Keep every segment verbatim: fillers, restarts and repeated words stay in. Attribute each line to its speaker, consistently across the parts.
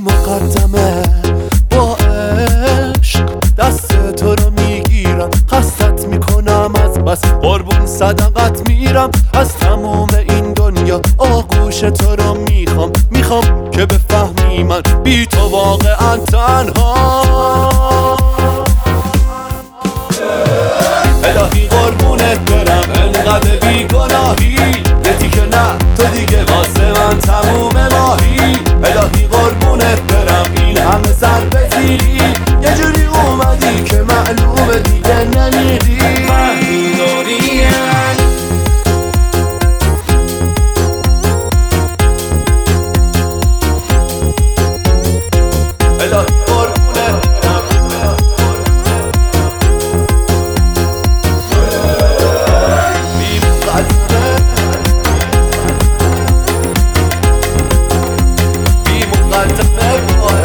Speaker 1: مقدمه با عشق دست تو رو میگیرم، خستت میکنم از بس قربون صدقت میرم. از تموم این دنیا آغوش تو رو میخوام، میخوام که بفهمی من بی تو واقعا تنها. الهی قربونت برم انقدر بی گناهی، یتی که نه تو دیگه واسه من تموم ماهی. الهی قربونت برم این همه سر بزیری، یه جوری اومدی که معلومه دیگه نمیری.
Speaker 2: من داریم
Speaker 1: الهی قربونت برم بی مقدمه بی مقدمه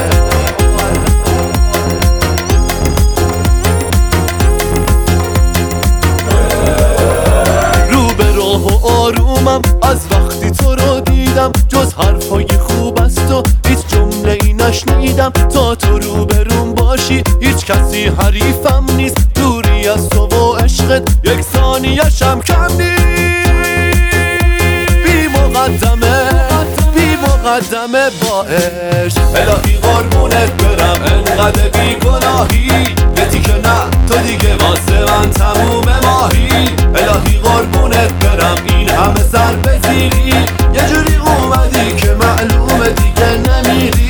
Speaker 1: رو به راه و آرومم از وقتی تو رو دیدم، جز حرفای خوب است و هیچ جمله ای نشنیدم. تا تو رو بروم باشی هیچ کسی حریفم نیست، دوری از تو و عشقت یک ثانیه‌شم کم نیست. بی مقدمه بی مقدمه با عشق، الهی قربونت برم انقدر بی گناهی، یتی که نه تو دیگه واسه من تموم ماهی. الهی قربونت برم این همه سر بزیری، یه جوری اومدی که معلومه دیگه نمیری.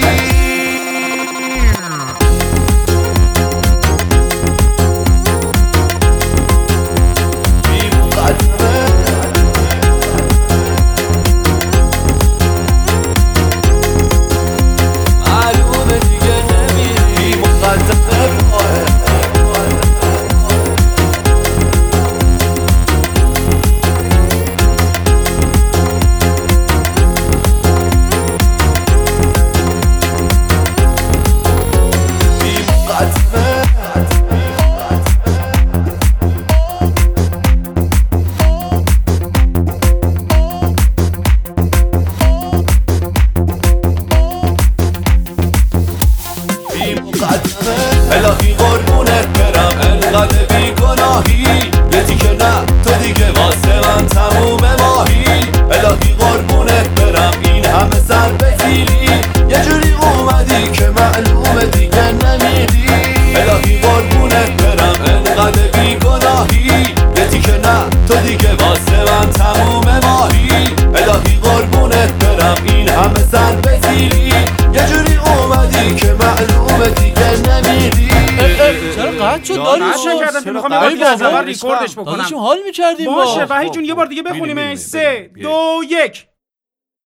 Speaker 1: بی مقدمه معلومه دیگه نمیری. بی مقدمه الهی قربونت برم انقدر بی گناهی، یتی که نه تو دیگه واسه من تموم ماهی. الهی قربونت برم این همه سر بزیری، یه جوری اومدی که معلومه دیگه نمیری. الهی قربونت برم انقدر بی گناهی، یتی که نه تو دیگه واسه من تموم ماهی. الهی قربونت برم این همه سر بزیری، یه جوری اومدی که معلومه دیگه نمیری.
Speaker 3: چرا قطع شد داریوش؟
Speaker 2: نکردم که میخوام یه بار از اول ریکوردش بکنم.
Speaker 3: داداشم حال میکردیم
Speaker 2: باشه وحید جون یه بار دیگه بخونیم. سه دو یک.